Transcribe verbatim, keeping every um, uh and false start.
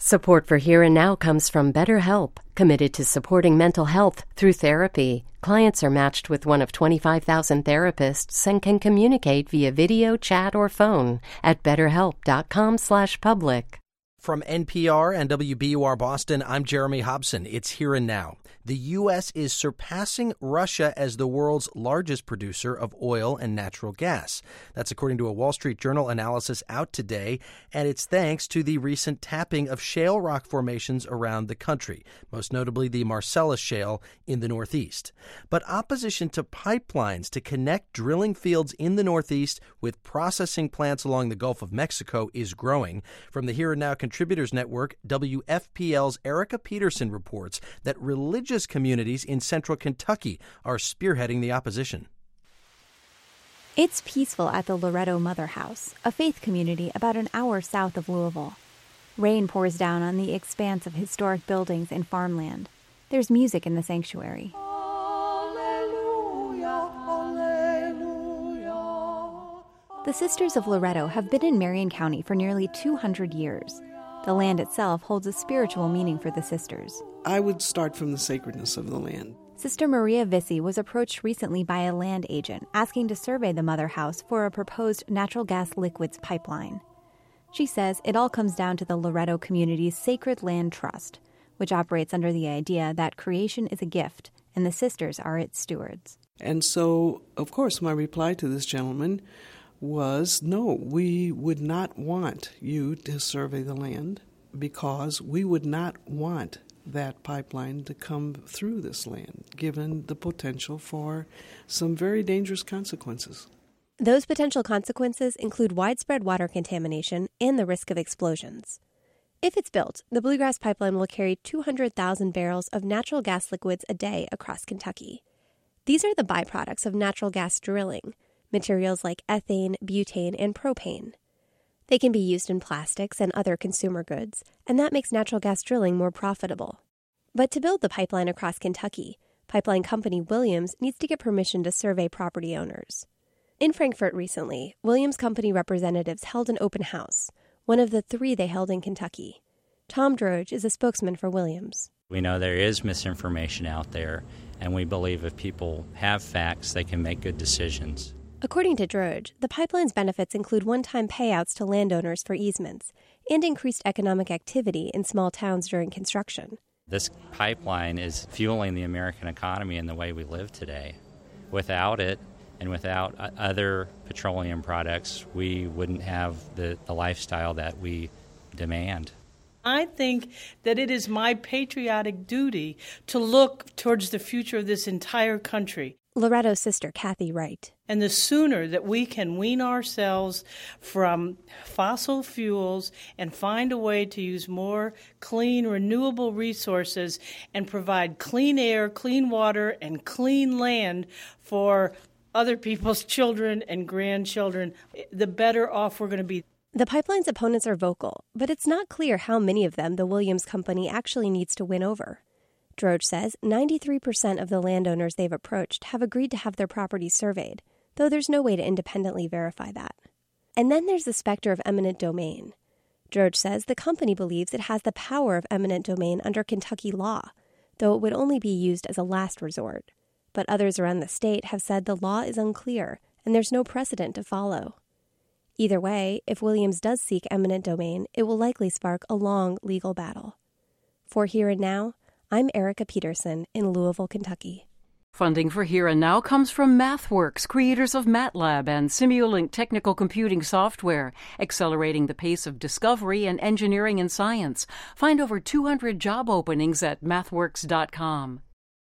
Support for Here and Now comes from BetterHelp, committed to supporting mental health through therapy. Clients are matched with one of twenty-five thousand therapists and can communicate via video, chat, or phone at betterhelp.com slash public. From N P R and W B U R Boston, I'm Jeremy Hobson. It's Here and Now. The U S is surpassing Russia as the world's largest producer of oil and natural gas. That's according to a Wall Street Journal analysis out today, and it's thanks to the recent tapping of shale rock formations around the country, most notably the Marcellus Shale in the Northeast. But opposition to pipelines to connect drilling fields in the Northeast with processing plants along the Gulf of Mexico is growing. From the Here and Now Contributors Network, W F P L's Erica Peterson reports that religious communities in central Kentucky are spearheading the opposition. It's peaceful at the Loretto Mother House, a faith community about an hour south of Louisville. Rain pours down on the expanse of historic buildings and farmland. There's music in the sanctuary. Alleluia, alleluia. The Sisters of Loretto have been in Marion County for nearly two hundred years. The land itself holds a spiritual meaning for the sisters. I would start from the sacredness of the land. Sister Maria Vissi was approached recently by a land agent asking to survey the Mother House for a proposed natural gas liquids pipeline. She says it all comes down to the Loretto community's Sacred Land Trust, which operates under the idea that creation is a gift and the sisters are its stewards. And so, of course, my reply to this gentleman was, no, we would not want you to survey the land because we would not want that pipeline to come through this land, given the potential for some very dangerous consequences. Those potential consequences include widespread water contamination and the risk of explosions. If it's built, the Bluegrass Pipeline will carry two hundred thousand barrels of natural gas liquids a day across Kentucky. These are the byproducts of natural gas drilling, materials like ethane, butane, and propane. They can be used in plastics and other consumer goods, and that makes natural gas drilling more profitable. But to build the pipeline across Kentucky, pipeline company Williams needs to get permission to survey property owners. In Frankfort recently, Williams Company representatives held an open house, one of the three they held in Kentucky. Tom Droge is a spokesman for Williams. We know there is misinformation out there, and we believe if people have facts, they can make good decisions. According to Droge, the pipeline's benefits include one-time payouts to landowners for easements and increased economic activity in small towns during construction. This pipeline is fueling the American economy in the way we live today. Without it, and without other petroleum products, we wouldn't have the, the lifestyle that we demand. I think that it is my patriotic duty to look towards the future of this entire country. Loretto's sister, Kathy Wright. And the sooner that we can wean ourselves from fossil fuels and find a way to use more clean, renewable resources and provide clean air, clean water, and clean land for other people's children and grandchildren, the better off we're going to be. The pipeline's opponents are vocal, but it's not clear how many of them the Williams Company actually needs to win over. Droge says ninety-three percent of the landowners they've approached have agreed to have their properties surveyed, though there's no way to independently verify that. And then there's the specter of eminent domain. Droge says the company believes it has the power of eminent domain under Kentucky law, though it would only be used as a last resort. But others around the state have said the law is unclear and there's no precedent to follow. Either way, if Williams does seek eminent domain, it will likely spark a long legal battle. For Here and Now, I'm Erica Peterson in Louisville, Kentucky. Funding for Here and Now comes from MathWorks, creators of MATLAB and Simulink technical computing software, accelerating the pace of discovery and engineering and science. Find over two hundred job openings at mathworks dot com.